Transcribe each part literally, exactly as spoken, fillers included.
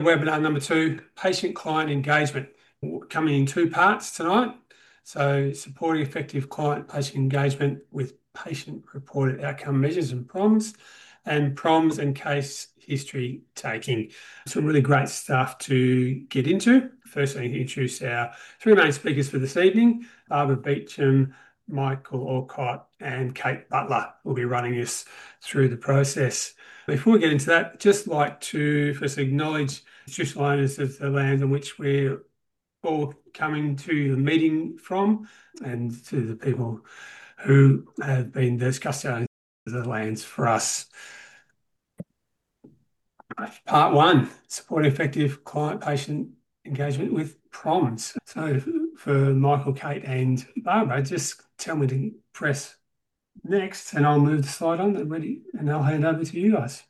Webinar number two, patient-client engagement, coming in two parts tonight. So supporting effective client-patient engagement with patient-reported outcome measures and PROMs, and PROMs and case history taking. Some really great stuff to get into. First, I introduce our three main speakers for this evening, Barbara Beecham, Michael Alcott, and Kate Butler will be running us through the process. Before we get into that, I'd just like to first acknowledge institutional owners of the land on which we're all coming to the meeting from, and to the people who have been the custodians of the lands for us. Part one, support effective client-patient engagement with PROMs. So for Michael, Kate and Barbara, just tell me to press next and I'll move the slide on and ready, and I'll hand over to you guys.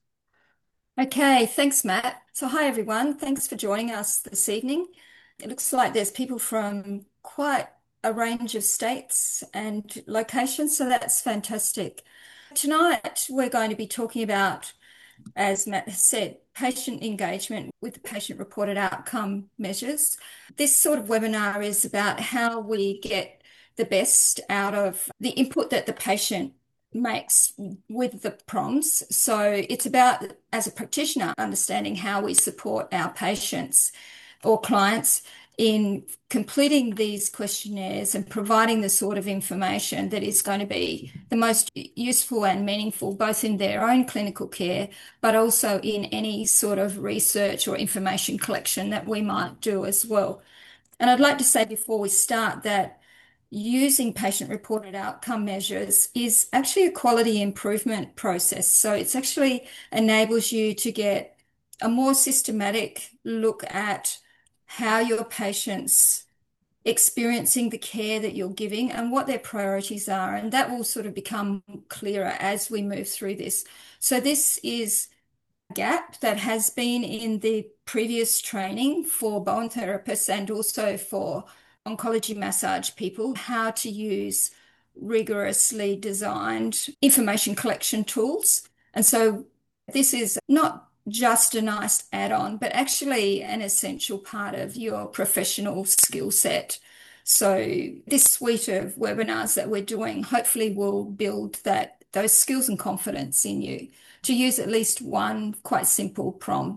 Okay, thanks, Matt. So, hi everyone. Thanks for joining us this evening. It looks like there's people from quite a range of states and locations, so that's fantastic. Tonight, we're going to be talking about, as Matt has said, patient engagement with patient-reported outcome measures. This sort of webinar is about how we get the best out of the input that the patient makes with the PROMs. So it's about, as a practitioner, understanding how we support our patients or clients in completing these questionnaires and providing the sort of information that is going to be the most useful and meaningful, both in their own clinical care, but also in any sort of research or information collection that we might do as well. And I'd like to say before we start that using patient-reported outcome measures is actually a quality improvement process. So it's actually enables you to get a more systematic look at how your patients experiencing the care that you're giving and what their priorities are. And that will sort of become clearer as we move through this. So this is a gap that has been in the previous training for Bowen therapists and also for oncology massage people, how to use rigorously designed information collection tools. And so this is not just a nice add-on, but actually an essential part of your professional skill set. So this suite of webinars that we're doing hopefully will build that those skills and confidence in you to use at least one quite simple PROM.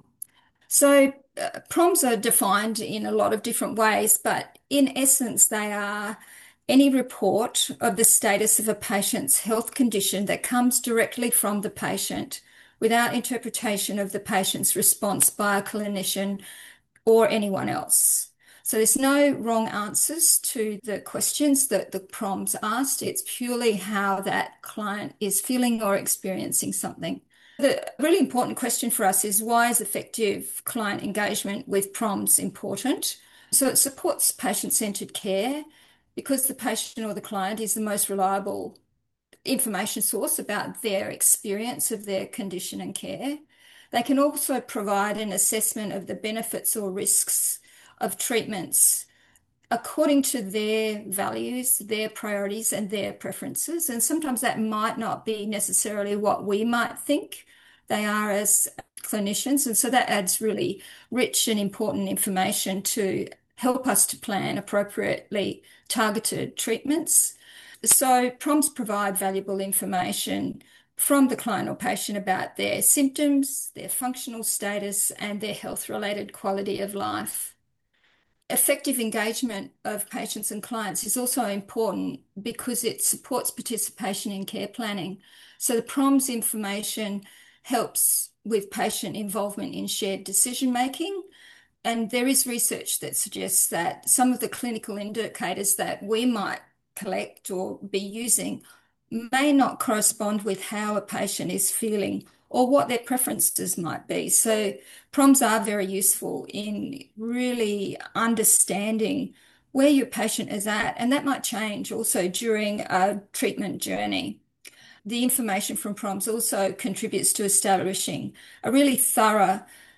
So uh, PROMs are defined in a lot of different ways, but in essence, they are any report of the status of a patient's health condition that comes directly from the patient without interpretation of the patient's response by a clinician or anyone else. So there's no wrong answers to the questions that the PROMs asked. It's purely how that client is feeling or experiencing something. The really important question for us is, why is effective client engagement with PROMs important? So it supports patient-centered care because the patient or the client is the most reliable information source about their experience of their condition and care. They can also provide an assessment of the benefits or risks of treatments according to their values, their priorities, and their preferences. And sometimes that might not be necessarily what we might think they are as clinicians. And so that adds really rich and important information to help us to plan appropriately targeted treatments. So PROMs provide valuable information from the client or patient about their symptoms, their functional status, and their health-related quality of life. Effective engagement of patients and clients is also important because it supports participation in care planning. So the PROMs information helps with patient involvement in shared decision making. And there is research that suggests that some of the clinical indicators that we might collect or be using may not correspond with how a patient is feeling or what their preferences might be. So PROMs are very useful in really understanding where your patient is at, and that might change also during a treatment journey. The information from PROMs also contributes to establishing a really thorough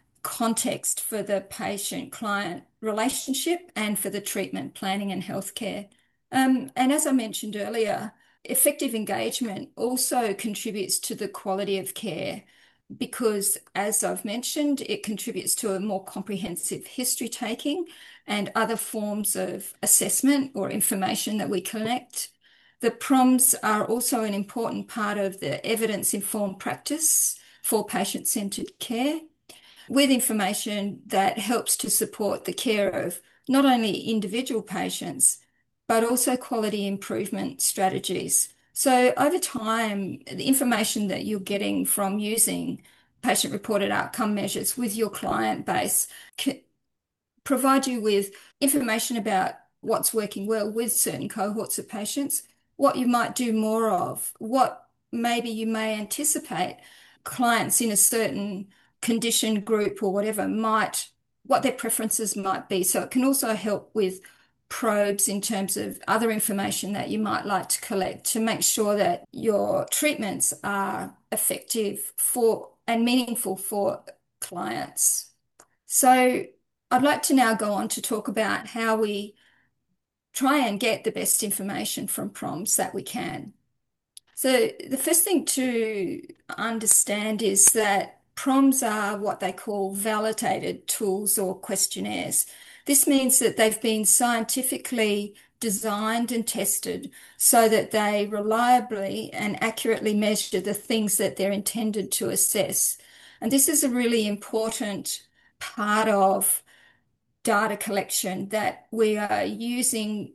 context for the patient-client relationship and for the treatment planning and healthcare. Um, and as I mentioned earlier, effective engagement also contributes to the quality of care because, as I've mentioned, it contributes to a more comprehensive history taking and other forms of assessment or information that we collect. The proms are also an important part of the evidence-informed practice for patient-centred care, with information that helps to support the care of not only individual patients, but also quality improvement strategies. So over time, the information that you're getting from using patient-reported outcome measures with your client base can provide you with information about what's working well with certain cohorts of patients, what you might do more of, what maybe you may anticipate clients in a certain condition group or whatever might, what their preferences might be. So it can also help with probes in terms of other information that you might like to collect to make sure that your treatments are effective for and meaningful for clients. So I'd like to now go on to talk about how we try and get the best information from proms that we can. So the first thing to understand is that proms are what they call validated tools or questionnaires. This means that they've been scientifically designed and tested so that they reliably and accurately measure the things that they're intended to assess. And this is a really important part of data collection, that we are using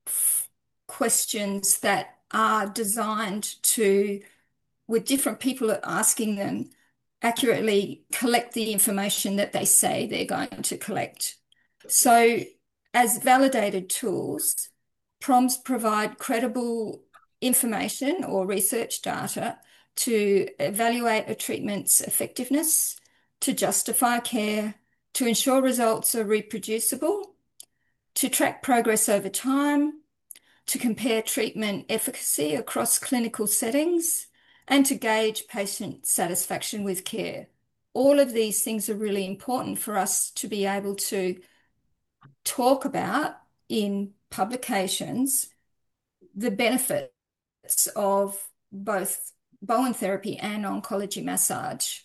questions that are designed to, with different people asking them, accurately collect the information that they say they're going to collect. So as validated tools, proms provide credible information or research data to evaluate a treatment's effectiveness, to justify care, to ensure results are reproducible, to track progress over time, to compare treatment efficacy across clinical settings, and to gauge patient satisfaction with care. All of these things are really important for us to be able to talk about in publications the benefits of both Bowen therapy and oncology massage.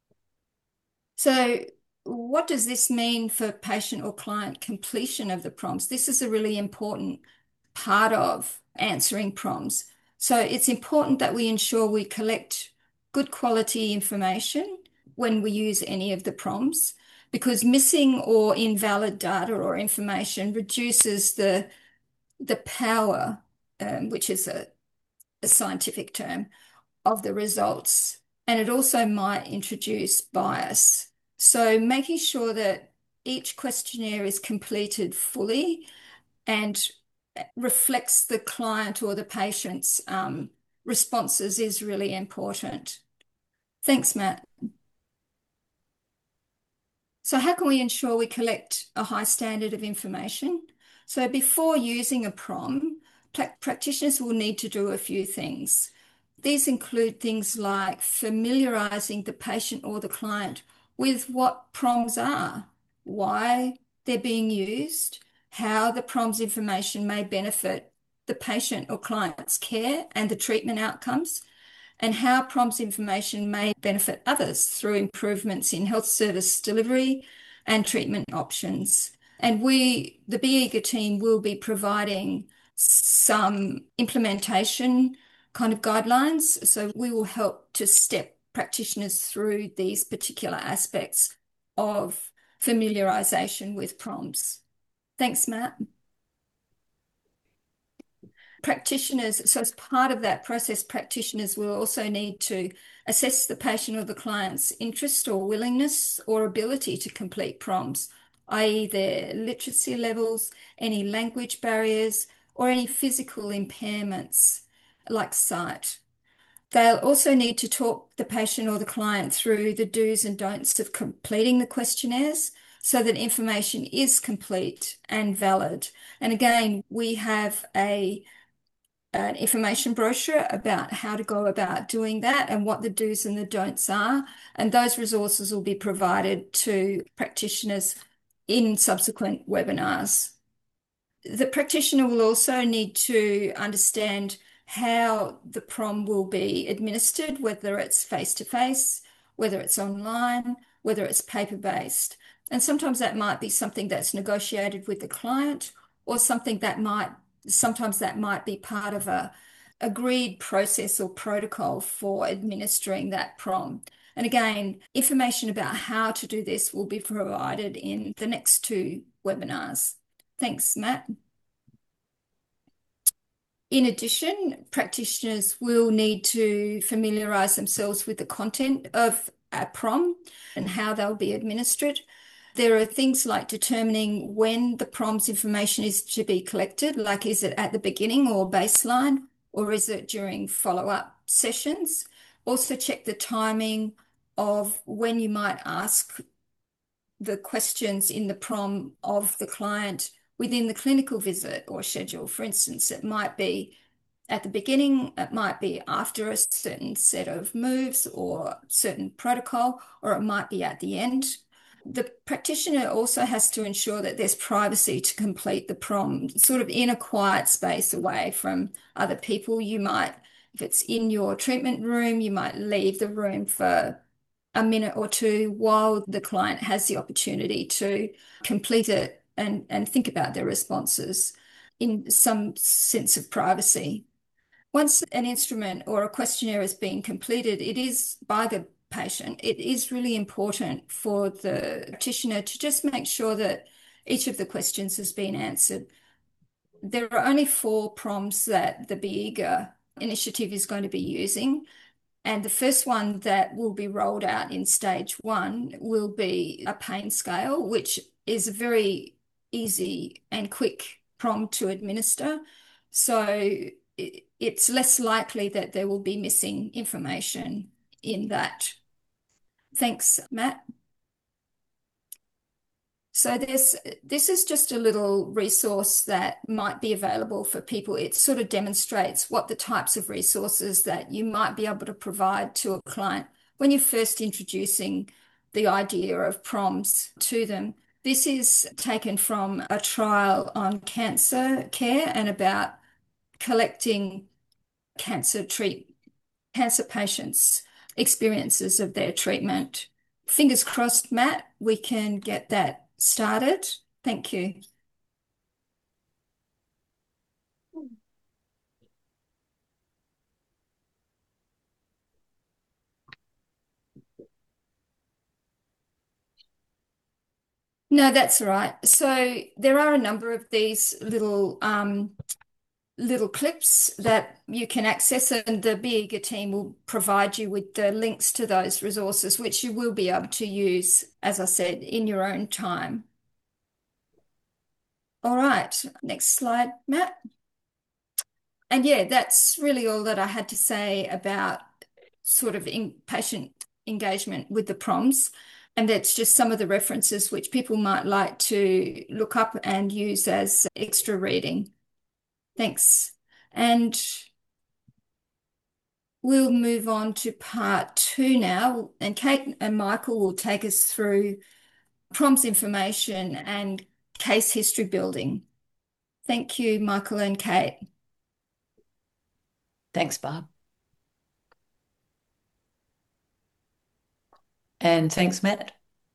So what does this mean for patient or client completion of the prompts? This is a really important part of answering prompts. So it's important that we ensure we collect good quality information when we use any of the prompts, because missing or invalid data or information reduces the, the power, um, which is a, a scientific term, of the results. And it also might introduce bias. So making sure that each questionnaire is completed fully and reflects the client or the patient's um, responses is really important. Thanks, Matt. So how can we ensure we collect a high standard of information? So before using a prom, practitioners will need to do a few things. These include things like familiarizing the patient or the client with what proms are, why they're being used, how the proms information may benefit the patient or client's care and the treatment outcomes, and how proms information may benefit others through improvements in health service delivery and treatment options. And we, the Be Eager team, will be providing some implementation kind of guidelines. So we will help to step practitioners through these particular aspects of familiarization with proms. Thanks, Matt. Practitioners, so as part of that process, practitioners will also need to assess the patient or the client's interest or willingness or ability to complete proms, that is their literacy levels, any language barriers, or any physical impairments like sight. They'll also need to talk the patient or the client through the do's and don'ts of completing the questionnaires so that information is complete and valid. And again, we have a an information brochure about how to go about doing that and what the do's and the don'ts are. And those resources will be provided to practitioners in subsequent webinars. The practitioner will also need to understand how the prom will be administered, whether it's face-to-face whether it's online, whether it's paper-based. And sometimes that might be something that's negotiated with the client, or something that might, sometimes that might be part of a agreed process or protocol for administering that prom. And again, information about how to do this will be provided in the next two webinars. Thanks, Matt. In addition, practitioners will need to familiarise themselves with the content of a prom and how they'll be administered. There are things like determining when the prom's information is to be collected, like is it at the beginning or baseline, or is it during follow-up sessions? Also check the timing of when you might ask the questions in the prom of the client within the clinical visit or schedule. For instance, it might be at the beginning, it might be after a certain set of moves or certain protocol, or it might be at the end. The practitioner also has to ensure that there's privacy to complete the prom, sort of in a quiet space away from other people. You might, if it's in your treatment room, you might leave the room for a minute or two while the client has the opportunity to complete it and, and think about their responses in some sense of privacy. Once an instrument or a questionnaire has been completed, it is by the patient, it is really important for the practitioner to just make sure that each of the questions has been answered. There are only four prompts that the Be Eager initiative is going to be using. And the first one that will be rolled out in stage one will be a pain scale, which is a very easy and quick prompt to administer. So it's less likely that there will be missing information in that. Thanks, Matt. So this, this is just a little resource that might be available for people. It sort of demonstrates what the types of resources that you might be able to provide to a client when you're first introducing the idea of proms to them. This is taken from a trial on cancer care and about collecting cancer treat cancer patients' experiences of their treatment. Fingers crossed, Matt, we can get that started. Thank you. No, that's all right. So there are a number of these little um, little clips that you can access, and the Be Eager team will provide you with the links to those resources, which you will be able to use, as I said, in your own time. All right, next slide, Matt. And yeah, that's really all that I had to say about sort of in patient engagement with the proms. And that's just some of the references which people might like to look up and use as extra reading. Thanks. And we'll move on to part two now. And Kate and Michael will take us through proms information and case history building. Thank you, Michael and Kate. Thanks, Barb. And thanks, Matt.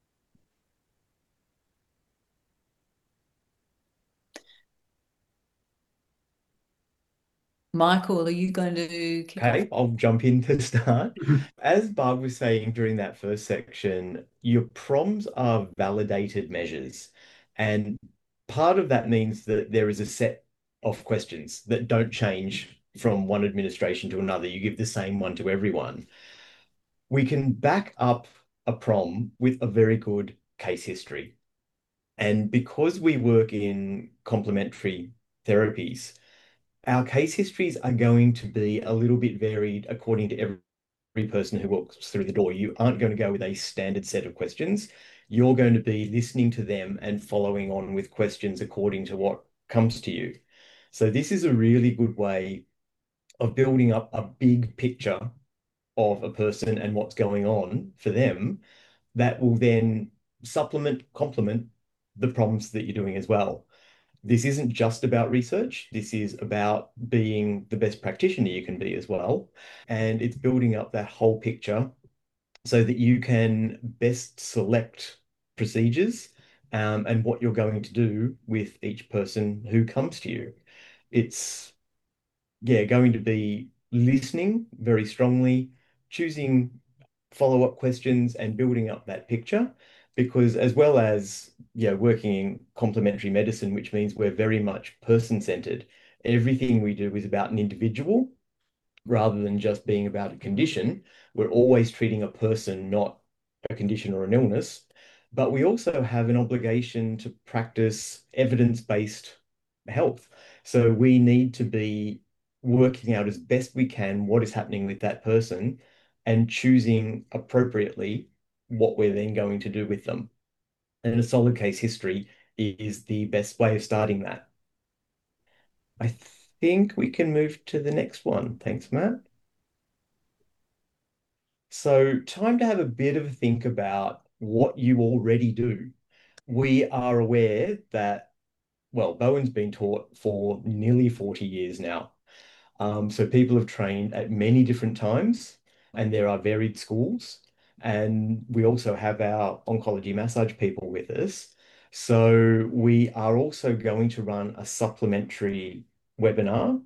Michael, are you going to kick Okay, off? I'll jump in to start. As Barb was saying during that first section, your proms are validated measures. And part of that means that there is a set of questions that don't change from one administration to another. You give the same one to everyone. We can back up a prom with a very good case history. And because we work in complementary therapies, our case histories are going to be a little bit varied according to every, every person who walks through the door. You aren't going to go with a standard set of questions. You're going to be listening to them and following on with questions according to what comes to you. So this is a really good way of building up a big picture of a person and what's going on for them that will then supplement, complement the problems that you're doing as well. This isn't just about research. This is about being the best practitioner you can be as well. And it's building up that whole picture so that you can best select procedures um, and what you're going to do with each person who comes to you. It's, yeah, going to be listening very strongly, choosing follow-up questions and building up that picture. Because as well as, you know, working in complementary medicine, which means we're very much person-centered, everything we do is about an individual rather than just being about a condition. We're always treating a person, not a condition or an illness. But we also have an obligation to practice evidence-based health. So we need to be working out as best we can what is happening with that person and choosing appropriately what we're then going to do with them. And a solid case history is the best way of starting that. I think we can move to the next one. Thanks, Matt. So, time to have a bit of a think about what you already do. We are aware that, well, Bowen's been taught for nearly forty years now. Um, so, people have trained at many different times, and there are varied schools. And we also have our oncology massage people with us. So, we are also going to run a supplementary webinar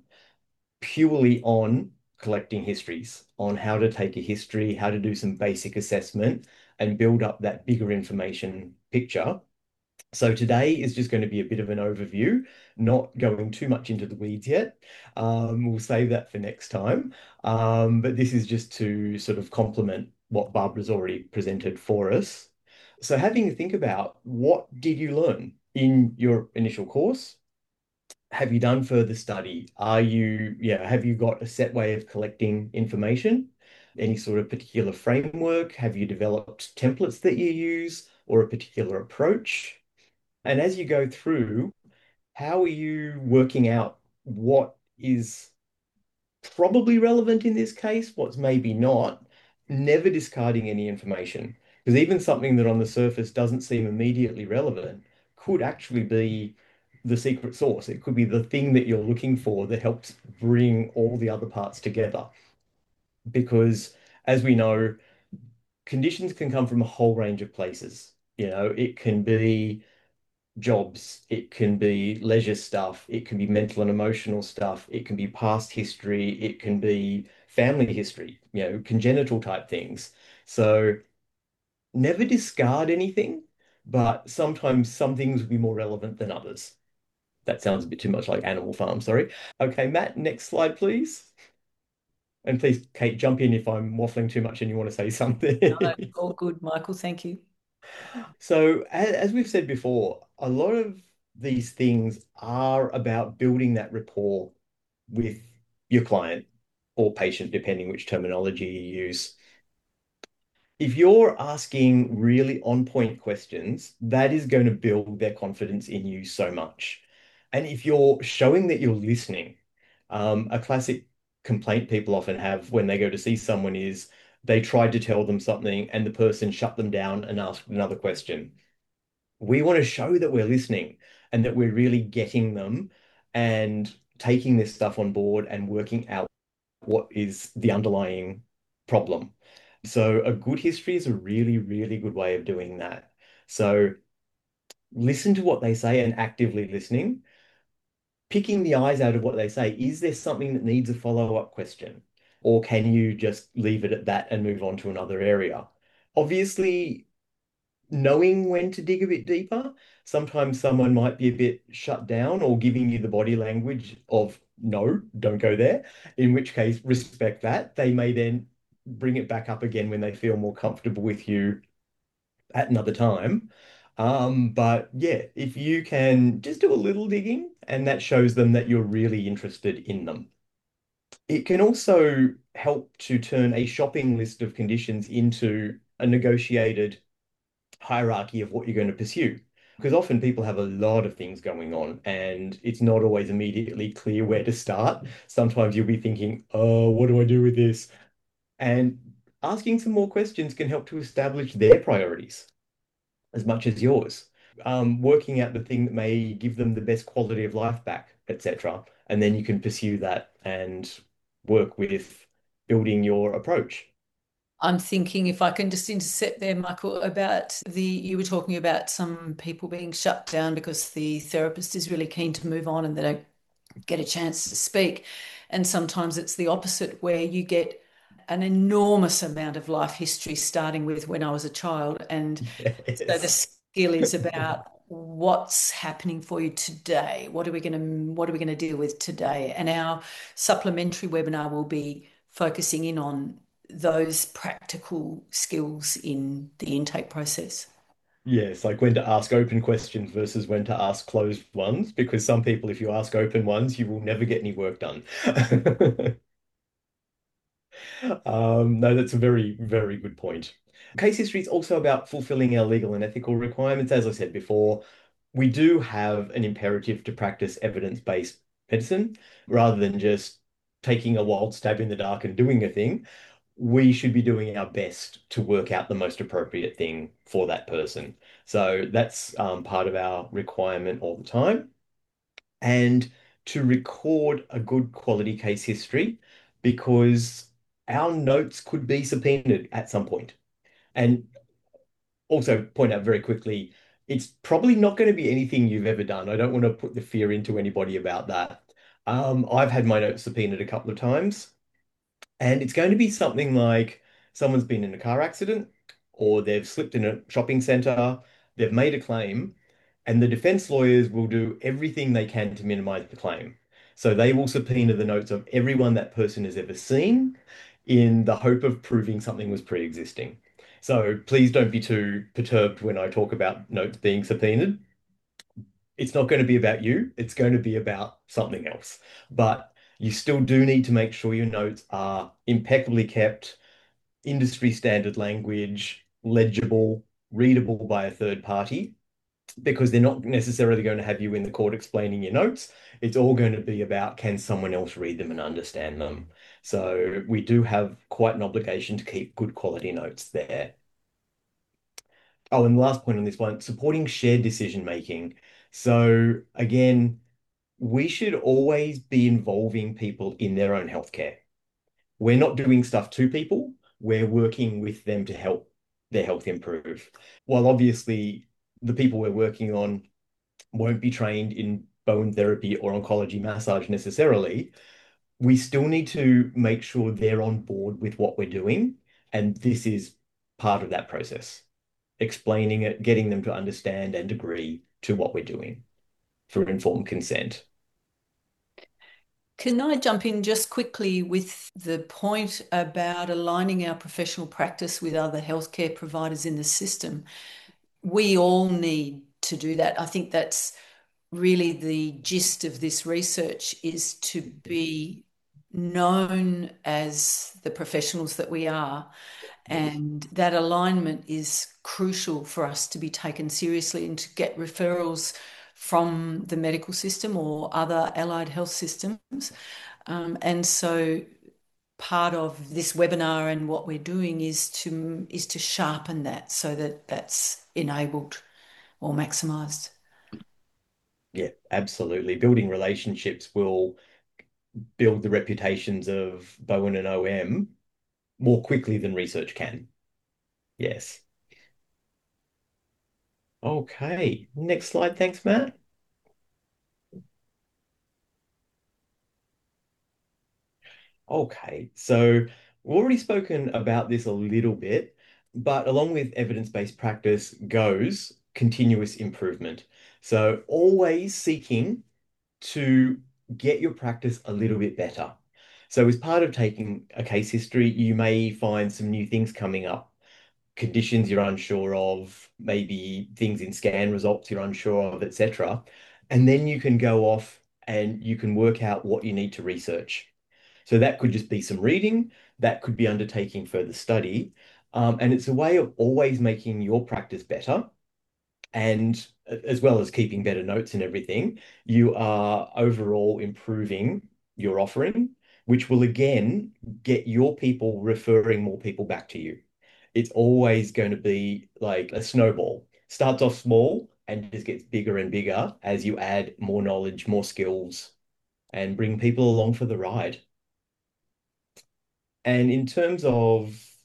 purely on collecting histories, on how to take a history, how to do some basic assessment, and build up that bigger information picture. So today is just going to be a bit of an overview, not going too much into the weeds yet. Um, we'll save that for next time. Um, but this is just to sort of complement what Barbara's already presented for us. So having to think about, what did you learn in your initial course? Have you done further study? Are you, yeah, have you got a set way of collecting information? Any sort of particular framework? Have you developed templates that you use or a particular approach? And as you go through, how are you working out what is probably relevant in this case, what's maybe not, never discarding any information? Because even something that on the surface doesn't seem immediately relevant could actually be the secret sauce. It could be the thing that you're looking for that helps bring all the other parts together. Because as we know, conditions can come from a whole range of places. You know, it can be jobs, it can be leisure stuff, it can be mental and emotional stuff, it can be past history, it can be family history, you know, congenital type things. So never discard anything, but sometimes some things will be more relevant than others. That sounds a bit too much like Animal Farm, sorry. Okay, Matt, next slide, please. And please, Kate, jump in if I'm waffling too much and you want to say something. No, all good, Michael. Thank you. So, as, as we've said before, a lot of these things are about building that rapport with your client or patient, depending which terminology you use. If you're asking really on-point questions, that is going to build their confidence in you so much. And if you're showing that you're listening, um, a classic complaint people often have when they go to see someone is they tried to tell them something and the person shut them down and asked another question. We want to show that we're listening and that we're really getting them and taking this stuff on board and working out what is the underlying problem. So a good history is a really, really good way of doing that. So listen to what they say and actively listening, picking the eyes out of what they say. Is there something that needs a follow-up question? Or can you just leave it at that and move on to another area? Obviously, knowing when to dig a bit deeper. Sometimes someone might be a bit shut down or giving you the body language of no, don't go there, in which case respect that. They may then bring it back up again when they feel more comfortable with you at another time. Um, but yeah, if you can just do a little digging and that shows them that you're really interested in them. It can also help to turn a shopping list of conditions into a negotiated hierarchy of what you're going to pursue. Because often people have a lot of things going on and it's not always immediately clear where to start. Sometimes you'll be thinking, oh, what do I do with this? And asking some more questions can help to establish their priorities as much as yours. Um, working out the thing that may give them the best quality of life back, et cetera. And then you can pursue that and work with building your approach. I'm thinking if I can just intercept there, Michael, about the, you were talking about some people being shut down because the therapist is really keen to move on and they don't get a chance to speak. And sometimes it's the opposite, where you get an enormous amount of life history starting with when I was a child. And so the Yes. skill is about what's happening for you today. What are we going to what are we going to deal with today? And our supplementary webinar will be focusing in on those practical skills in the intake process. Yes, like when to ask open questions versus when to ask closed ones, because some people, if you ask open ones, you will never get any work done. Um, no, that's a very, very good point. Case history is also about fulfilling our legal and ethical requirements. As I said before, we do have an imperative to practice evidence-based medicine rather than just taking a wild stab in the dark and doing a thing. We should be doing our best to work out the most appropriate thing for that person. So that's um, part of our requirement all the time. And to record a good quality case history, because our notes could be subpoenaed at some point. And also point out very quickly, it's probably not going to be anything you've ever done. I don't want to put the fear into anybody about that. Um, I've had my notes subpoenaed a couple of times. And it's going to be something like someone's been in a car accident, or they've slipped in a shopping center, they've made a claim, and the defense lawyers will do everything they can to minimize the claim. So they will subpoena the notes of everyone that person has ever seen in the hope of proving something was pre-existing. So please don't be too perturbed when I talk about notes being subpoenaed. It's not going to be about you, it's going to be about something else. But you still do need to make sure your notes are impeccably kept, industry standard language, legible, readable by a third party, because they're not necessarily going to have you in the court explaining your notes. It's all going to be about, can someone else read them and understand them? So we do have quite an obligation to keep good quality notes there. Oh, and the last point on this one, supporting shared decision making. So again, we should always be involving people in their own healthcare. We're not doing stuff to people, we're working with them to help their health improve. While obviously the people we're working on won't be trained in bone therapy or oncology massage necessarily, we still need to make sure they're on board with what we're doing. And this is part of that process, explaining it, getting them to understand and agree to what we're doing through informed consent. Can I jump in just quickly with the point about aligning our professional practice with other healthcare providers in the system? We all need to do that. I think that's really the gist of this research, is to be known as the professionals that we are. And that alignment is crucial for us to be taken seriously and to get referrals from the medical system or other allied health systems. Um, and so part of this webinar and what we're doing is to is to sharpen that so that that's enabled or maximised. Yeah, absolutely. Building relationships will build the reputations of Bowen and O M more quickly than research can. Yes. Okay. Next slide. Thanks, Matt. Okay. So we've already spoken about this a little bit, but along with evidence-based practice goes continuous improvement. So always seeking to get your practice a little bit better. So as part of taking a case history, you may find some new things coming up, conditions you're unsure of, maybe things in scan results you're unsure of, et cetera. And then you can go off and you can work out what you need to research. So that could just be some reading, that could be undertaking further study. Um, and it's a way of always making your practice better. And as well as keeping better notes and everything, you are overall improving your offering, which will again get your people referring more people back to you. It's always going to be like a snowball. Starts off small and just gets bigger and bigger as you add more knowledge, more skills, and bring people along for the ride. And in terms of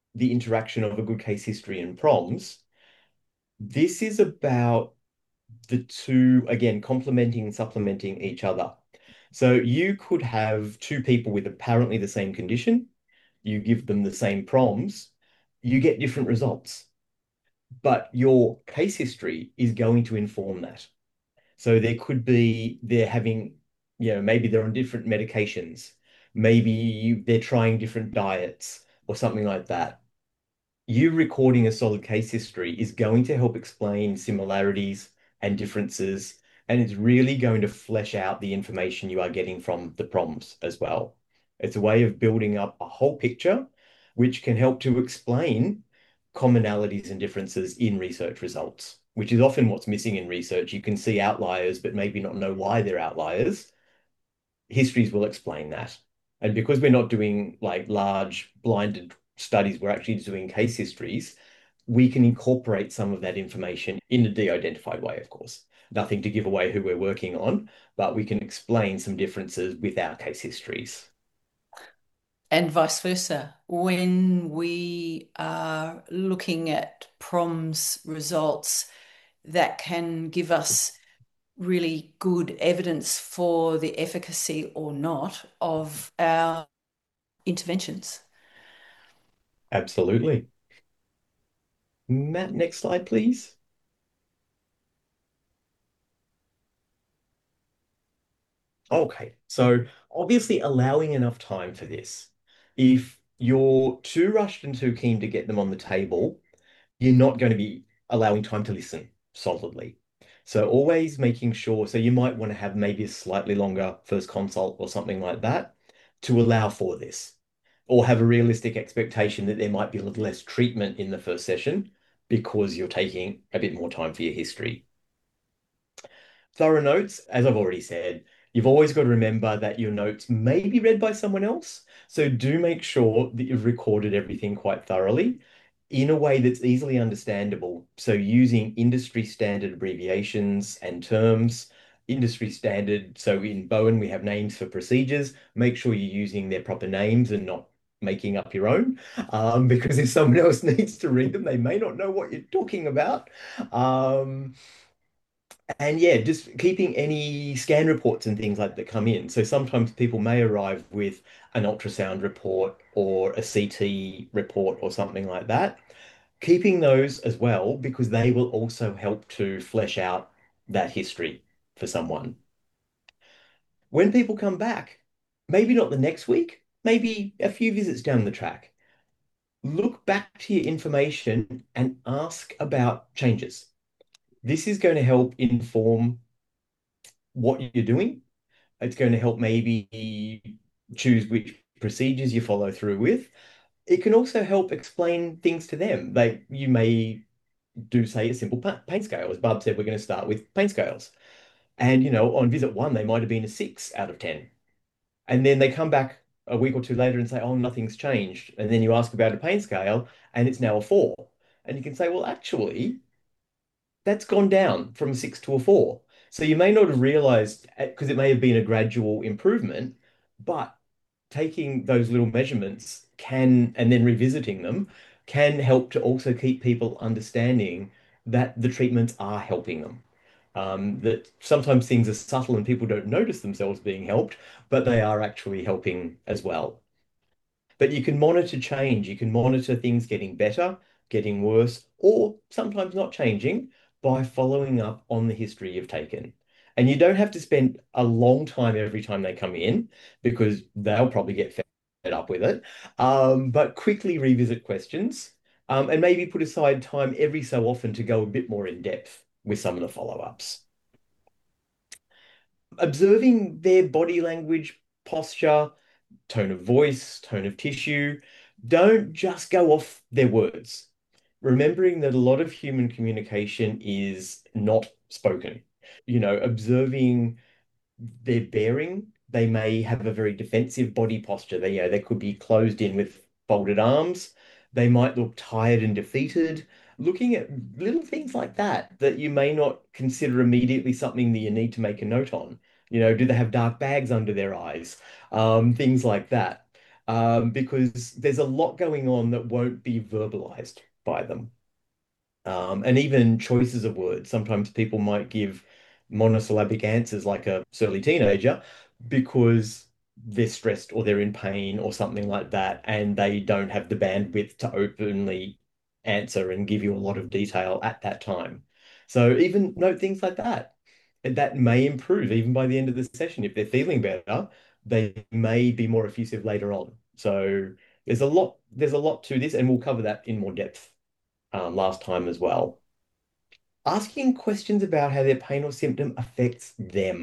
the interaction of a good case history and proms, this is about the two, again, complementing and supplementing each other. So you could have two people with apparently the same condition, you give them the same proms, you get different results. But your case history is going to inform that. So there could be they're having, you know, maybe they're on different medications, maybe they're trying different diets or something like that. You recording a solid case history is going to help explain similarities and differences, and it's really going to flesh out the information you are getting from the prompts as well. It's a way of building up a whole picture, which can help to explain commonalities and differences in research results, which is often what's missing in research. You can see outliers, but maybe not know why they're outliers. Histories will explain that. And because we're not doing like large blinded studies, we're actually doing case histories, we can incorporate some of that information in a de-identified way, of course. Nothing to give away who we're working on, but we can explain some differences with our case histories. And vice versa. When we are looking at proms results, that can give us really good evidence for the efficacy or not of our interventions. Absolutely. Matt, next slide, please. Okay, so obviously allowing enough time for this. If you're too rushed and too keen to get them on the table, you're not going to be allowing time to listen solidly. So always making sure, so you might want to have maybe a slightly longer first consult or something like that to allow for this, or have a realistic expectation that there might be a little less treatment in the first session because you're taking a bit more time for your history. Thorough notes, as I've already said, you've always got to remember that your notes may be read by someone else. So do make sure that you've recorded everything quite thoroughly in a way that's easily understandable. So using industry standard abbreviations and terms, industry standard. So in Bowen, we have names for procedures. Make sure you're using their proper names and not making up your own, um, because if someone else needs to read them, they may not know what you're talking about. Um, and yeah, just keeping any scan reports and things like that come in. So sometimes people may arrive with an ultrasound report or a C T report or something like that. Keeping those as well, because they will also help to flesh out that history for someone. When people come back, maybe not the next week, maybe a few visits down the track, look back to your information and ask about changes. This is going to help inform what you're doing. It's going to help maybe choose which procedures you follow through with. It can also help explain things to them. Like you may do, say, a simple pain scale. As Barb said, we're going to start with pain scales. And, you know, on visit one, they might have been a six out of ten. And then they come back a week or two later and say, oh, nothing's changed. And then you ask about a pain scale and it's now a four. And you can say, well, actually, that's gone down from a six to a four. So you may not have realized, because it may have been a gradual improvement, but taking those little measurements can, and then revisiting them, can help to also keep people understanding that the treatments are helping them. Um, that sometimes things are subtle and people don't notice themselves being helped, but they are actually helping as well. But you can monitor change. You can monitor things getting better, getting worse, or sometimes not changing by following up on the history you've taken. And you don't have to spend a long time every time they come in because they'll probably get fed up with it. Um, but quickly revisit questions, um, and maybe put aside time every so often to go a bit more in depth with some of the follow-ups. Observing their body language, posture, tone of voice, tone of tissue. Don't just go off their words. Remembering that a lot of human communication is not spoken. You know, observing their bearing, they may have a very defensive body posture. They, you know, they could be closed in with folded arms. They might look tired and defeated. Looking at little things like that that you may not consider immediately something that you need to make a note on. You know, do they have dark bags under their eyes? Um, things like that. um, because there's a lot going on that won't be verbalized by them. Um, and even choices of words. Sometimes people might give monosyllabic answers like a surly teenager because they're stressed or they're in pain or something like that, and they don't have the bandwidth to openly answer and give you a lot of detail at that time. So even note things like that. And that may improve even by the end of the session. If they're feeling better, they may be more effusive later on. So there's a lot, there's a lot to this, and we'll cover that in more depth um, last time as well. Asking questions about how their pain or symptom affects them.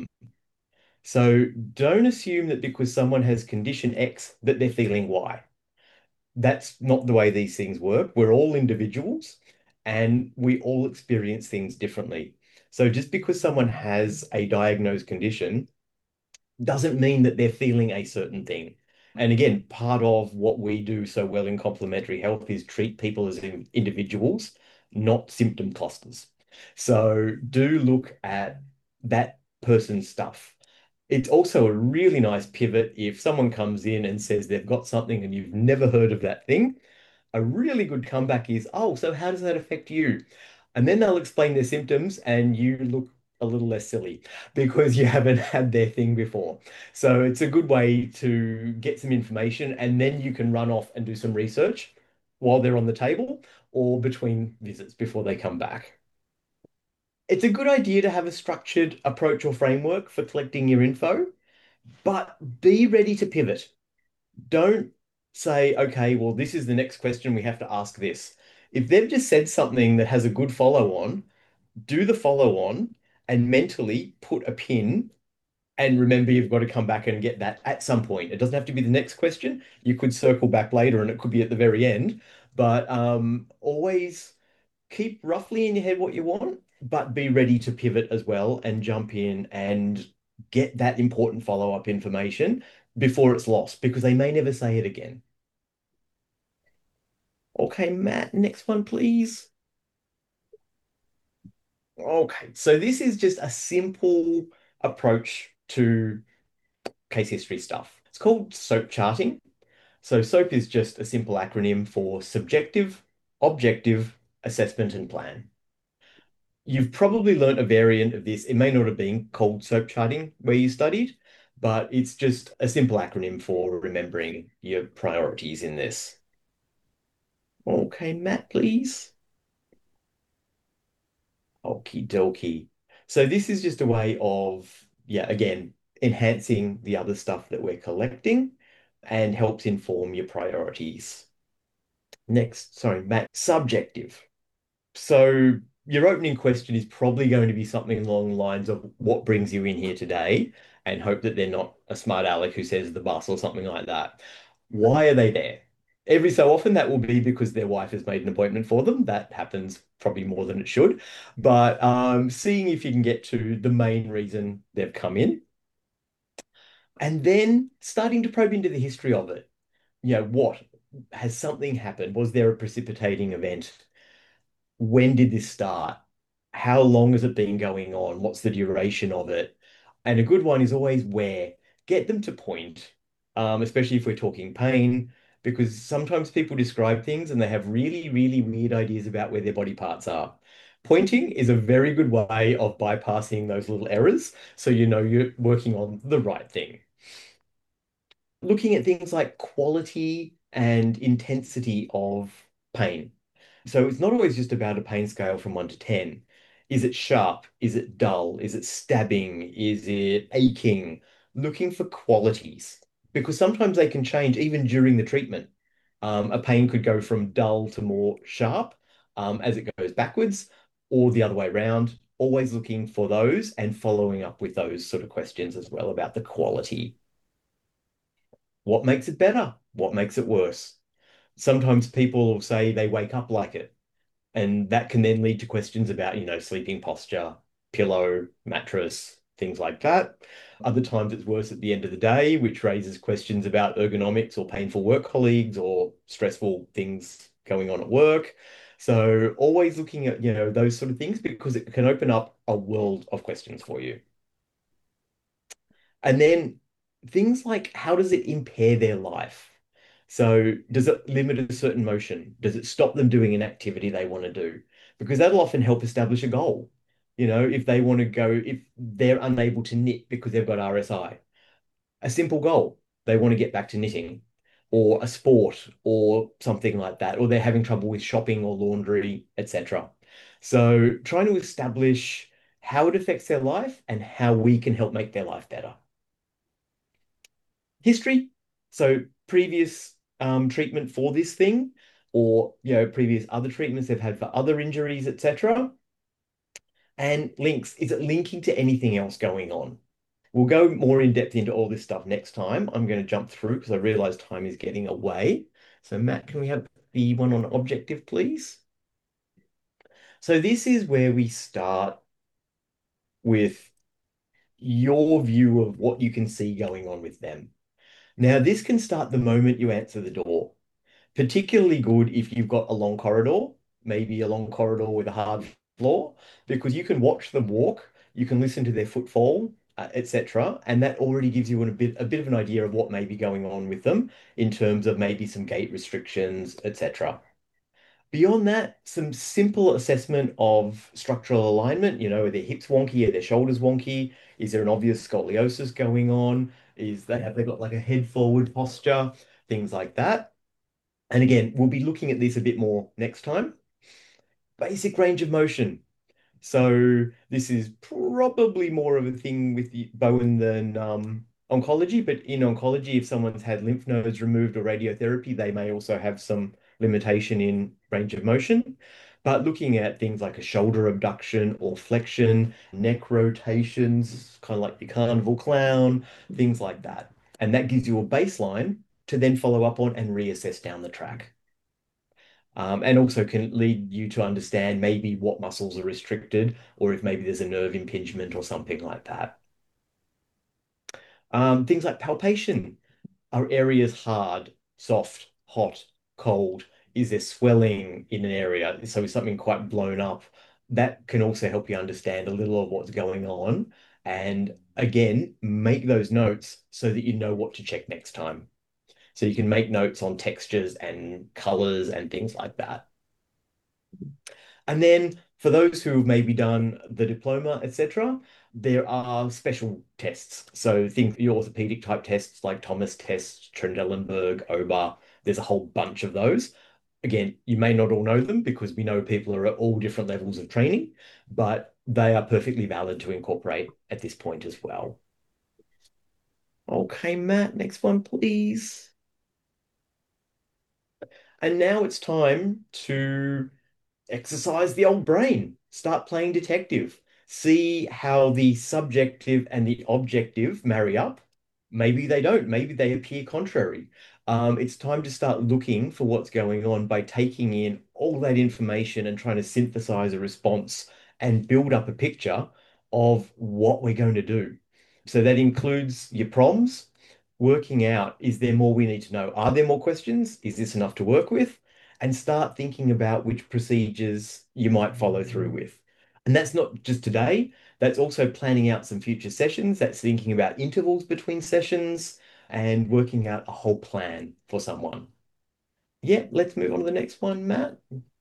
So don't assume that because someone has condition X that they're feeling Y. That's not the way these things work. We're all individuals and we all experience things differently. So just because someone has a diagnosed condition doesn't mean that they're feeling a certain thing. And again, part of what we do so well in complementary health is treat people as in- individuals, not symptom clusters. So do look at that person's stuff. It's also a really nice pivot if someone comes in and says they've got something and you've never heard of that thing. A really good comeback is, oh, so how does that affect you? And then they'll explain their symptoms and you look a little less silly because you haven't had their thing before. So it's a good way to get some information and then you can run off and do some research while they're on the table or between visits before they come back. It's a good idea to have a structured approach or framework for collecting your info, but be ready to pivot. Don't say, okay, well, this is the next question we have to ask this. If they've just said something that has a good follow on, do the follow on and mentally put a pin and remember you've got to come back and get that at some point. It doesn't have to be the next question. You could circle back later and it could be at the very end, but um, always keep roughly in your head what you want, but be ready to pivot as well and jump in and get that important follow-up information before it's lost because they may never say it again. Okay, Matt, next one, please. Okay, so this is just a simple approach to case history stuff. It's called SOAP charting. So SOAP is just a simple acronym for subjective, objective, assessment, and plan. You've probably learnt a variant of this. It may not have been called SOAP charting where you studied, but it's just a simple acronym for remembering your priorities in this. Okay, Matt, please. Okie dokie. So this is just a way of, yeah, again, enhancing the other stuff that we're collecting and helps inform your priorities. Next, sorry, Matt, subjective. So your opening question is probably going to be something along the lines of what brings you in here today, and hope that they're not a smart aleck who says the bus or something like that. Why are they there? Every so often that will be because their wife has made an appointment for them. That happens probably more than it should. But um, seeing if you can get to the main reason they've come in, and then starting to probe into the history of it. You know, what has something happened? Was there a precipitating event? When did this start? How long has it been going on? What's the duration of it? And a good one is always where. Get them to point, um, especially if we're talking pain, because sometimes people describe things and they have really, really weird ideas about where their body parts are. Pointing is a very good way of bypassing those little errors, so you know you're working on the right thing. Looking at things like quality and intensity of pain. So it's not always just about a pain scale from one to ten. Is it sharp? Is it dull? Is it stabbing? Is it aching? Looking for qualities because sometimes they can change even during the treatment. Um, a pain could go from dull to more sharp um, as it goes backwards, or the other way around. Always looking for those and following up with those sort of questions as well about the quality. What makes it better? What makes it worse? Sometimes people will say they wake up like it. And that can then lead to questions about, you know, sleeping posture, pillow, mattress, things like that. Other times it's worse at the end of the day, which raises questions about ergonomics or painful work colleagues or stressful things going on at work. So always looking at, you know, those sort of things because it can open up a world of questions for you. And then things like how does it impair their life? So does it limit a certain motion? Does it stop them doing an activity they want to do? Because that'll often help establish a goal. You know, if they want to go, if they're unable to knit because they've got R S I, a simple goal. They want to get back to knitting or a sport or something like that, or they're having trouble with shopping or laundry, et cetera. So trying to establish how it affects their life and how we can help make their life better. History. So previous um, treatment for this thing, or you know, previous other treatments they've had for other injuries, et cetera. And links. Is it linking to anything else going on? We'll go more in depth into all this stuff next time. I'm going to jump through because I realize time is getting away. So Matt, can we have the one on objective, please? So this is where we start with your view of what you can see going on with them. Now, this can start the moment you answer the door. Particularly good if you've got a long corridor, maybe a long corridor with a hard floor, because you can watch them walk, you can listen to their footfall, uh, et cetera. And that already gives you a bit a bit of an idea of what may be going on with them in terms of maybe some gait restrictions, et cetera. Beyond that, some simple assessment of structural alignment. You know, are their hips wonky? Are their shoulders wonky? Is there an obvious scoliosis going on? Is they have they got like a head forward posture? Things like that. And again, we'll be looking at this a bit more next time. Basic range of motion. So this is probably more of a thing with Bowen than um, oncology, but in oncology, if someone's had lymph nodes removed or radiotherapy, they may also have some limitation in range of motion. But looking at things like a shoulder abduction or flexion, neck rotations, kind of like the carnival clown, things like that. And that gives you a baseline to then follow up on and reassess down the track. Um, and also can lead you to understand maybe what muscles are restricted or if maybe there's a nerve impingement or something like that. Um, things like palpation. Are areas hard, soft, hot, cold? Is there swelling in an area? So is something quite blown up? That can also help you understand a little of what's going on. And again, make those notes so that you know what to check next time. So you can make notes on textures and colors and things like that. And then for those who have maybe done the diploma, et cetera, there are special tests. So think your orthopedic type tests like Thomas tests, Trendelenburg, O B A. There's a whole bunch of those. Again, you may not all know them because we know people are at all different levels of training, but they are perfectly valid to incorporate at this point as well. Okay, Matt, next one, please. And now it's time to exercise the old brain. Start playing detective. See how the subjective and the objective marry up. Maybe they don't. Maybe they appear contrary. Um, it's time to start looking for what's going on by taking in all that information and trying to synthesize a response and build up a picture of what we're going to do. So that includes your proms, working out, is there more we need to know? Are there more questions? Is this enough to work with? And start thinking about which procedures you might follow through with. And that's not just today, that's also planning out some future sessions. That's thinking about intervals between sessions and working out a whole plan for someone. Yeah, let's move on to the next one, Matt.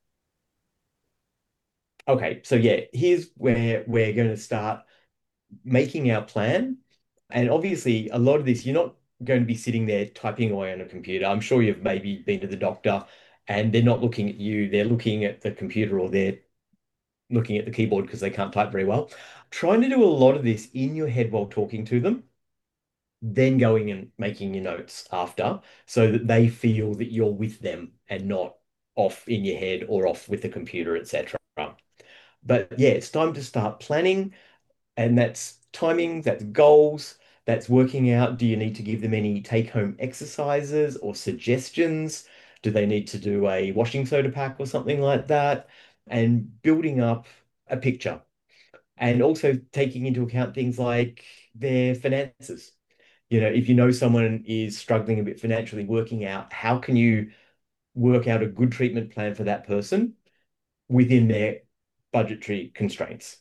Okay, so yeah, here's where we're going to start making our plan. And obviously, a lot of this, you're not going to be sitting there typing away on a computer. I'm sure you've maybe been to the doctor and they're not looking at you, they're looking at the computer or they're looking at the keyboard because they can't type very well. Trying to do a lot of this in your head while talking to them, then going and making your notes after so that they feel that you're with them and not off in your head or off with the computer, et cetera. But yeah, it's time to start planning, and that's timing, that's goals, that's working out, do you need to give them any take-home exercises or suggestions? Do they need to do a washing soda pack or something like that? And building up a picture. And also taking into account things like their finances. You know, if you know someone is struggling a bit financially, working out how can you work out a good treatment plan for that person within their budgetary constraints.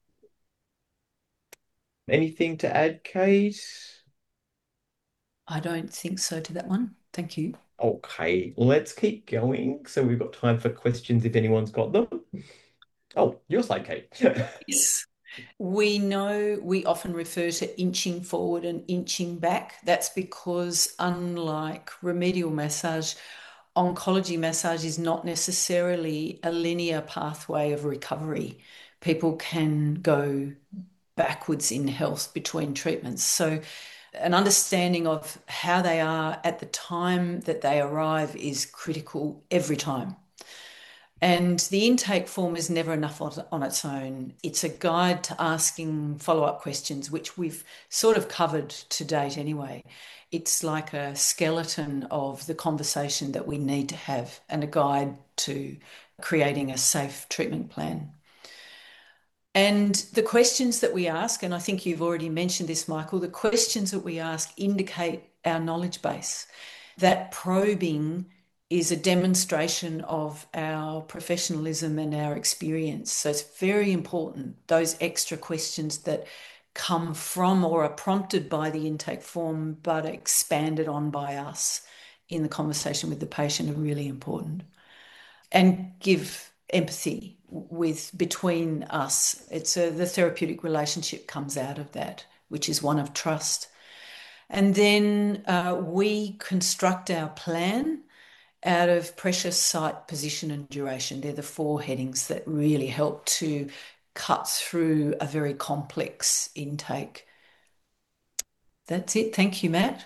Anything to add, Kate? I don't think so to that one. Thank you. Okay, let's keep going. So we've got time for questions if anyone's got them. Oh, your slide, Kate. Yes. We know we often refer to inching forward and inching back. That's because, unlike remedial massage, oncology massage is not necessarily a linear pathway of recovery. People can go backwards in health between treatments. So, an understanding of how they are at the time that they arrive is critical every time. And the intake form is never enough on, on its own. It's a guide to asking follow-up questions, which we've sort of covered to date anyway. It's like a skeleton of the conversation that we need to have and a guide to creating a safe treatment plan. And the questions that we ask, and I think you've already mentioned this, Michael, the questions that we ask indicate our knowledge base. That probing is a demonstration of our professionalism and our experience. So it's very important, those extra questions that come from or are prompted by the intake form but expanded on by us in the conversation with the patient are really important. And give empathy with between us. It's a, the therapeutic relationship comes out of that, which is one of trust. And then uh, we construct our plan out of pressure, site, position, and duration. They're the four headings that really help to cut through a very complex intake. That's it. Thank you, Matt.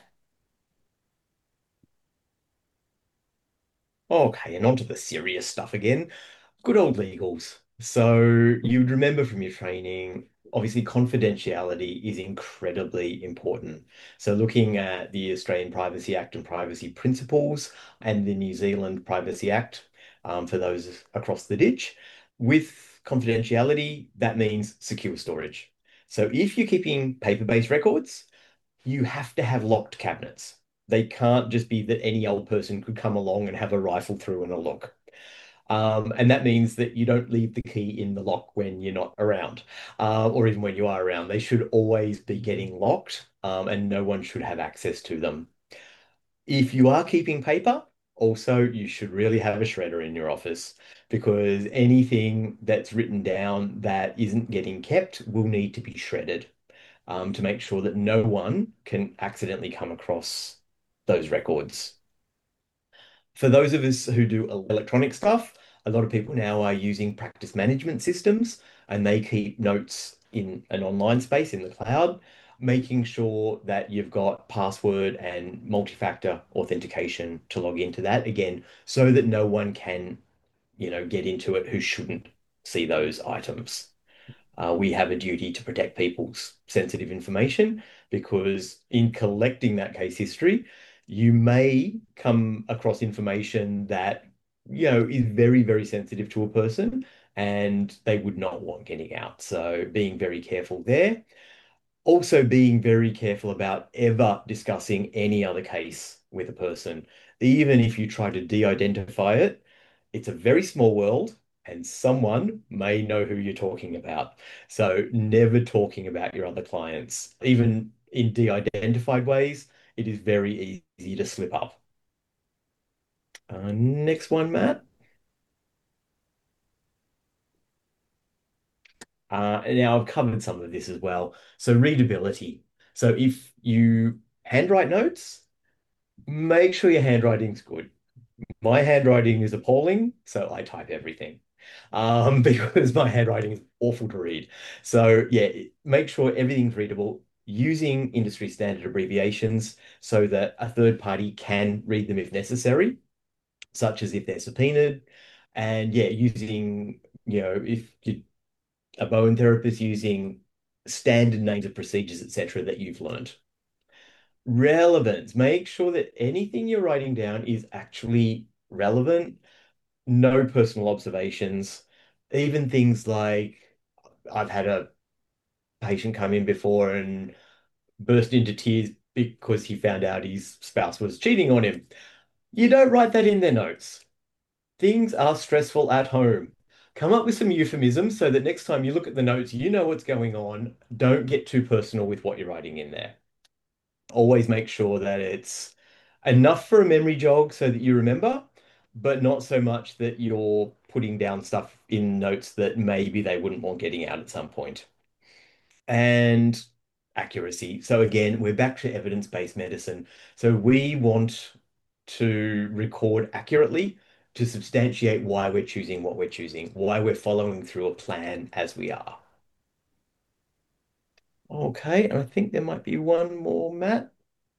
Okay, and on to the serious stuff again. Good old legals. So you'd remember from your training, obviously confidentiality is incredibly important. So looking at the Australian Privacy Act and privacy principles and the New Zealand Privacy Act, um, for those across the ditch, with confidentiality, that means secure storage. So if you're keeping paper-based records, you have to have locked cabinets. They can't just be that any old person could come along and have a rifle through and a look. Um, and that means that you don't leave the key in the lock when you're not around, uh, or even when you are around. They should always be getting locked, um, and no one should have access to them. If you are keeping paper, also you should really have a shredder in your office because anything that's written down that isn't getting kept will need to be shredded, um, to make sure that no one can accidentally come across those records. For those of us who do electronic stuff, a lot of people now are using practice management systems and they keep notes in an online space in the cloud, making sure that you've got password and multi-factor authentication to log into that again, so that no one can, you know, get into it who shouldn't see those items. Uh, we have a duty to protect people's sensitive information because in collecting that case history, you may come across information that, you know, is very, very sensitive to a person and they would not want getting out. So being very careful there. Also being very careful about ever discussing any other case with a person. Even if you try to de-identify it, it's a very small world and someone may know who you're talking about. So never talking about your other clients. Even in de-identified ways, it is very easy to slip up. Uh, next one, Matt. Uh, and now I've covered some of this as well. So readability. So if you handwrite notes, make sure your handwriting's good. My handwriting is appalling, so I type everything, um, because my handwriting is awful to read. So yeah, make sure everything's readable using industry standard abbreviations so that a third party can read them if necessary, such as if they're subpoenaed. And yeah, using, you know, if you're a Bowen therapist, using standard names of procedures, et cetera, that you've learned. Relevance. Make sure that anything you're writing down is actually relevant. No personal observations. Even things like I've had a patient come in before and burst into tears because he found out his spouse was cheating on him. You don't write that in their notes. Things are stressful at home. Come up with some euphemisms so that next time you look at the notes, you know what's going on. Don't get too personal with what you're writing in there. Always make sure that it's enough for a memory jog so that you remember, but not so much that you're putting down stuff in notes that maybe they wouldn't want getting out at some point. And accuracy. So again, we're back to evidence-based medicine. So we want to record accurately to substantiate why we're choosing what we're choosing, why we're following through a plan as we are. Okay, and I think there might be one more, Matt.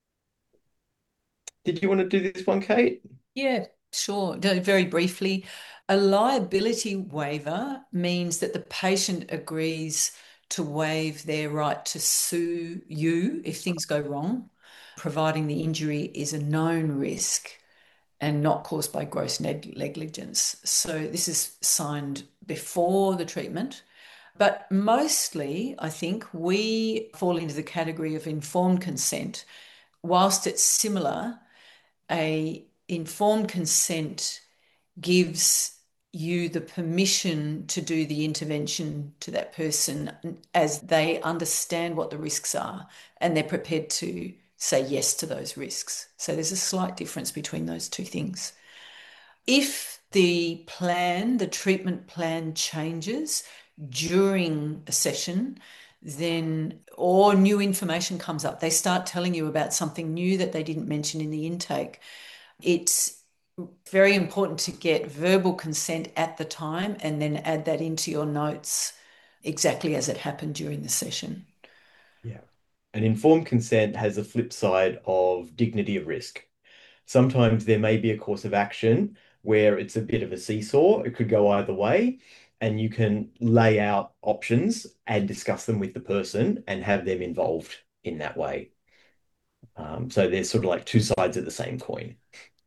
Did you want to do this one, Kate? Yeah, sure. No, very briefly, a liability waiver means that the patient agrees to waive their right to sue you if things go wrong, providing the injury is a known risk and not caused by gross neg negligence. So this is signed before the treatment. But mostly, I think we fall into the category of informed consent. Whilst it's similar, a informed consent gives you the permission to do the intervention to that person as they understand what the risks are and they're prepared to say yes to those risks. So there's a slight difference between those two things. If the plan, the treatment plan changes during a session, then or new information comes up, they start telling you about something new that they didn't mention in the intake. It's very important to get verbal consent at the time and then add that into your notes exactly as it happened during the session. Yeah. And informed consent has a flip side of dignity of risk. Sometimes there may be a course of action where it's a bit of a seesaw. It could go either way, and you can lay out options and discuss them with the person and have them involved in that way. Um, so there's sort of like two sides of the same coin.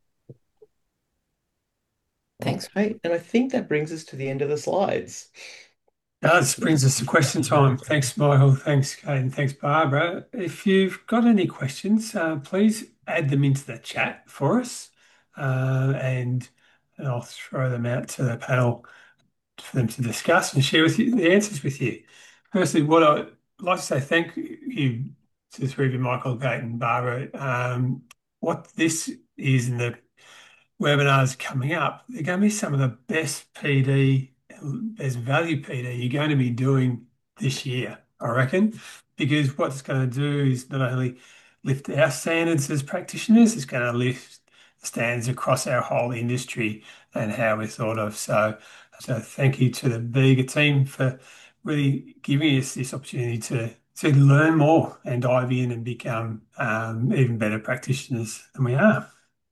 Thanks. Okay, and I think that brings us to the end of the slides. Uh, this brings us to question time. Thanks, Michael. Thanks, Kate, and thanks, Barbara. If you've got any questions, uh, please add them into the chat for us, uh, and, and I'll throw them out to the panel for them to discuss and share with you the answers with you. Firstly, what I'd like to say thank you to the three of you, Michael, Kate, and Barbara. Um, what this is in the webinars coming up, they're going to be some of the best P D, best value P D you're going to be doing this year, I reckon, because what it's going to do is not only lift our standards as practitioners, it's going to lift the standards across our whole industry and how we're thought of. So, so thank you to the Bega team for really giving us this opportunity to to learn more and dive in and become um, even better practitioners than we are.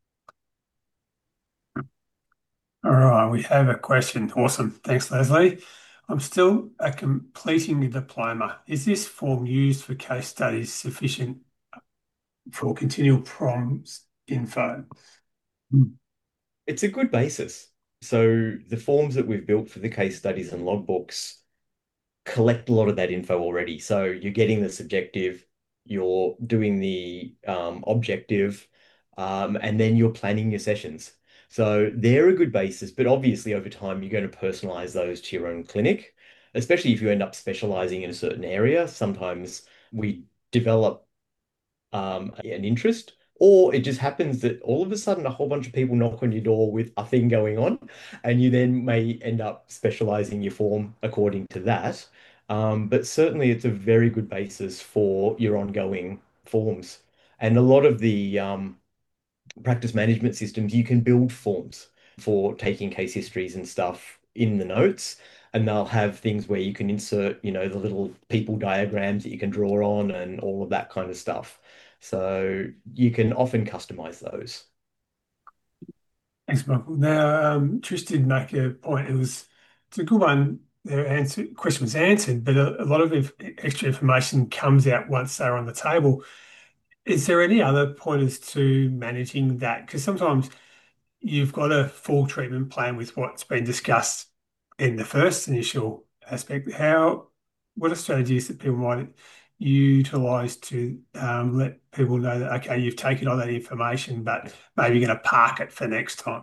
All right, we have a question. Awesome. Thanks, Leslie. I'm still uh, completing the diploma. Is this form used for case studies sufficient for continual proms info? It's a good basis. So the forms that we've built for the case studies and logbooks collect a lot of that info already. So you're getting the subjective, you're doing the um, objective, um, and then you're planning your sessions. So they're a good basis, but obviously over time you're going to personalize those to your own clinic, especially if you end up specializing in a certain area. Sometimes we develop um, an interest, or it just happens that all of a sudden a whole bunch of people knock on your door with a thing going on, and you then may end up specializing your form according to that. Um, but certainly it's a very good basis for your ongoing forms. And a lot of the um, practice management systems, you can build forms for taking case histories and stuff in the notes, and they'll have things where you can insert, you know, the little people diagrams that you can draw on and all of that kind of stuff. So you can often customize those. Thanks, Michael. Now, um, Trish did make a point. It was it's a good one. Their answer question was answered, but a, a lot of inf extra information comes out once they're on the table. Is there any other pointers to managing that? Because sometimes you've got a full treatment plan with what's been discussed in the first initial aspect. How, what are strategies that people might utilize to um, let people know that, okay, you've taken all that information, but maybe you're going to park it for next time?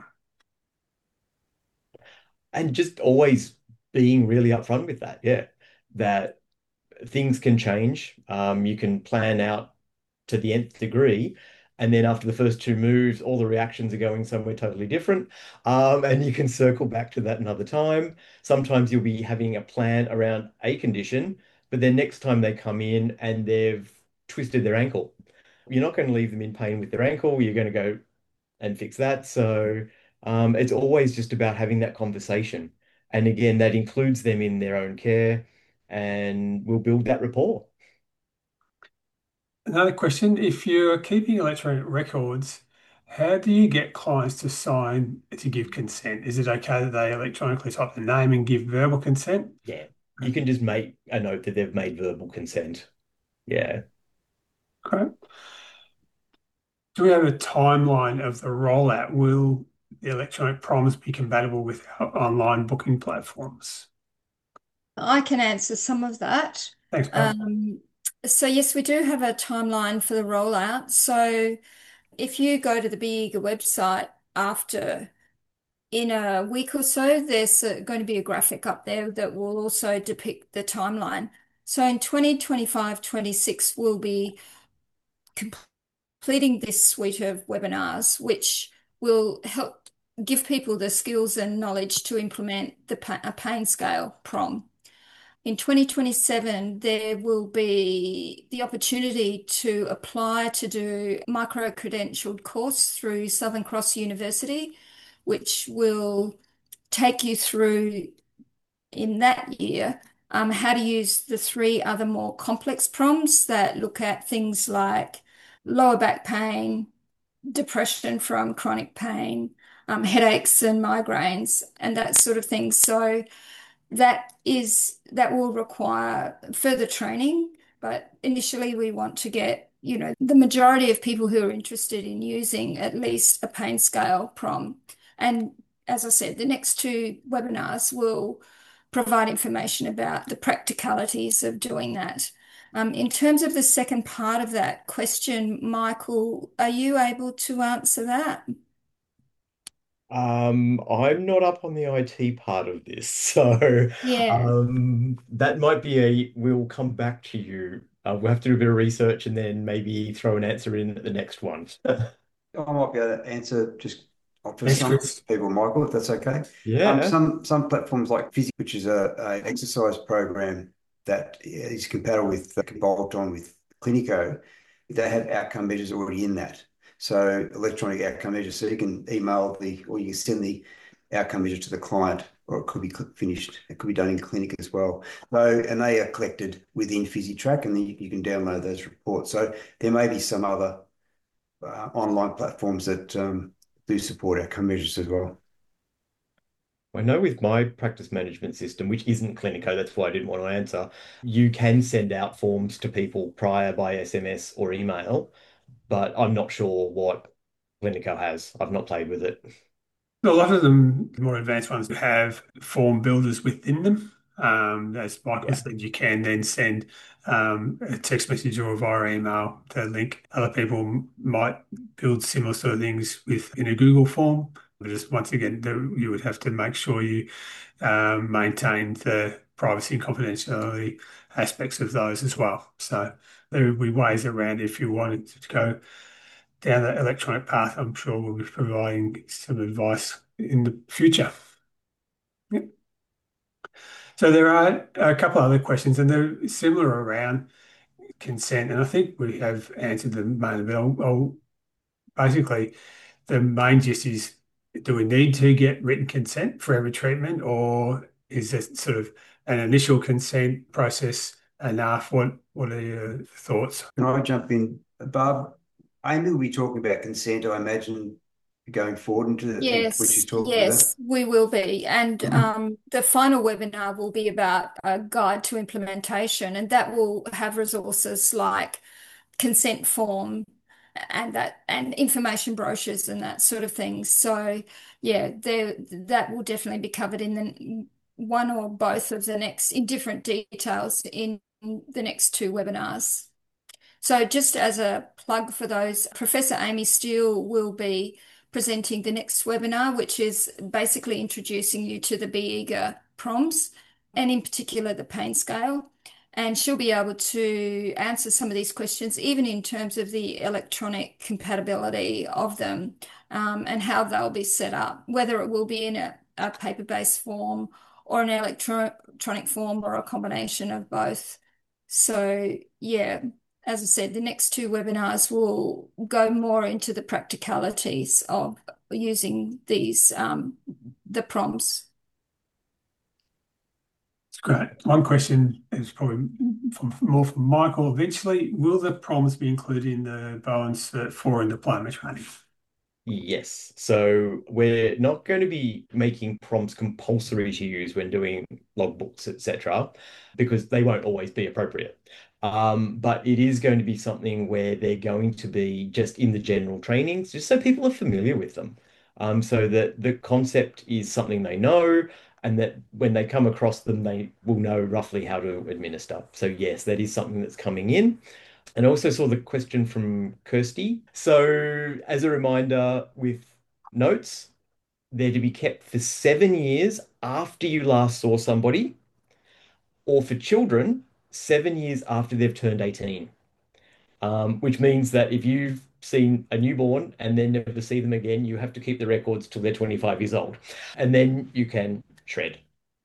And just always being really upfront with that. Yeah. That things can change. Um, you can plan out to the nth degree, And then after the first two moves, all the reactions are going somewhere totally different. Um, and you can circle back to that another time. Sometimes you'll be having a plan around a condition, but then next time they come in and they've twisted their ankle. You're not going to leave them in pain with their ankle. You're going to go and fix that. So um, it's always just about having that conversation. And again, that includes them in their own care, and we'll build that rapport. Another question, if you're keeping electronic records, how do you get clients to sign to give consent? Is it okay that they electronically type the name and give verbal consent? Yeah, you can just make a note that they've made verbal consent. Yeah. Okay. Do we have a timeline of the rollout? Will the electronic proms be compatible with our online booking platforms? I can answer some of that. Thanks, Bob. Um, so yes, we do have a timeline for the rollout. So if you go to the Be Eager website after in a week or so, there's uh, going to be a graphic up there that will also depict the timeline. So in twenty twenty-five, twenty-six, we'll be completing this suite of webinars, which will help give people the skills and knowledge to implement the pa a pain scale prom. In twenty twenty-seven, there will be the opportunity to apply to do micro-credentialed course through Southern Cross University, which will take you through in that year um, how to use the three other more complex prompts that look at things like lower back pain, depression from chronic pain, um, headaches and migraines, and that sort of thing. So that is that will require further training, but initially we want to get, you know, the majority of people who are interested in using at least a pain scale prom. And as I said, the next two webinars will provide information about the practicalities of doing that. Um, in terms of the second part of that question, Michael, are you able to answer that? Um, I'm not up on the I T part of this, so Yeah. um, that might be a we'll come back to you. Uh, we'll have to do a bit of research and then maybe throw an answer in at the next one. I might be able to answer just for Thanks, some Chris. people, Michael, if that's okay. Um, Yeah. some some platforms like Physic, which is a, a exercise program that is compatible with uh, can bolt on with Clinico, they have outcome measures already in that. So electronic outcome measures, so you can email the or you can send the outcome measure to the client, or it could be finished. It could be done in clinic as well. So, and they are collected within PhysiTrack, and then you, you can download those reports. So there may be some other uh, online platforms that um, do support outcome measures as well. I know with my practice management system, which isn't Clinico, that's why I didn't want to answer, you can send out forms to people prior by S M S or email, but I'm not sure what Clinico has. I've not played with it. A lot of them, the more advanced ones, have form builders within them. Um, as Michael Yeah. said, you can then send um, a text message or via email to link. Other people might build similar sort of things with in a Google form. But just once again, the, you would have to make sure you um, maintain the privacy and confidentiality aspects of those as well. So there would be ways around if you wanted to go down that electronic path. I'm sure we'll be providing some advice in the future. Yep. So there are a couple other questions, and they're similar around consent, and I think we have answered them mainly. But I'll, I'll basically, the main gist is: do we need to get written consent for every treatment, or is it sort of an initial consent process enough? What What are your thoughts? Can I jump in? Barb, Amy will be talking about consent, I imagine, going forward into the, when Yes, she's talking about yes, we will be. And that. um, the final webinar will be about a guide to implementation, and that will have resources like consent form and that and information brochures and that sort of thing. So yeah, there that will definitely be covered in the one or both of the next in different details in the next two webinars. So just as a plug for those, Professor Amy Steele will be presenting the next webinar, which is basically introducing you to the Be Eager prompts, and in particular the pain scale. And she'll be able to answer some of these questions, even in terms of the electronic compatibility of them, um, and how they'll be set up, whether it will be in a, a paper-based form or an electro electronic form or a combination of both. So, yeah, as I said, the next two webinars will go more into the practicalities of using these, um, the prompts. It's great. One question is probably from, more from Michael eventually. Will the prompts be included in the Bowen Cert four and diploma training? Yes. So we're not going to be making prompts compulsory to use when doing logbooks, et cetera, because they won't always be appropriate. Um, but it is going to be something where they're going to be just in the general trainings, just so people are familiar with them. Um, so that the concept is something they know, and that when they come across them, they will know roughly how to administer. So yes, that is something that's coming in. And I also saw the question from Kirsty. So, as a reminder, with notes, they're to be kept for seven years after you last saw somebody, or for children, seven years after they've turned eighteen. Um, which means that if you've seen a newborn and then never see them again, you have to keep the records till they're twenty-five years old. And then you can shred.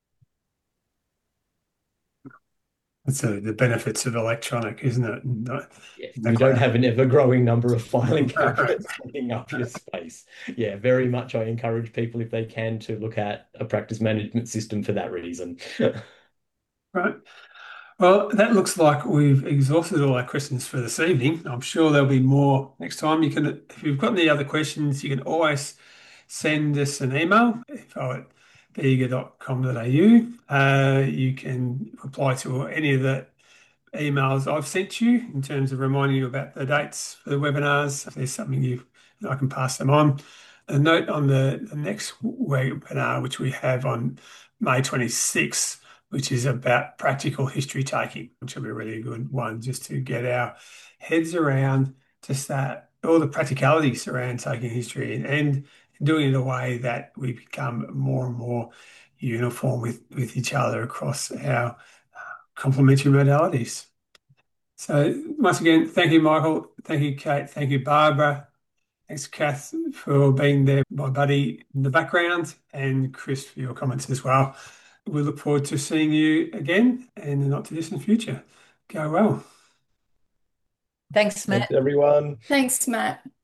So the benefits of electronic, isn't it? No, Yeah, no you don't cloud. have an ever-growing number of filing cabinets taking up your space. Yeah, very much I encourage people, if they can, to look at a practice management system for that reason. Right. Well, that looks like we've exhausted all our questions for this evening. I'm sure there'll be more next time. You can, if you've got any other questions, you can always send us an email, info at bega dot com dot a u. Uh, you can reply to any of the emails I've sent you in terms of reminding you about the dates for the webinars. If there's something you, I can pass them on. A note on the, the next webinar, which we have on May twenty-sixth, which is about practical history taking, which will be a really good one just to get our heads around just that, all the practicalities around taking history and, and doing it in a way that we become more and more uniform with, with each other across our complementary modalities. So once again, thank you, Michael. Thank you, Kate. Thank you, Barbara. Thanks, Kath, for being there, my buddy in the background, and Chris for your comments as well. We look forward to seeing you again in the not too distant future. Go well. Thanks, Matt. Thanks, everyone. Thanks, Matt.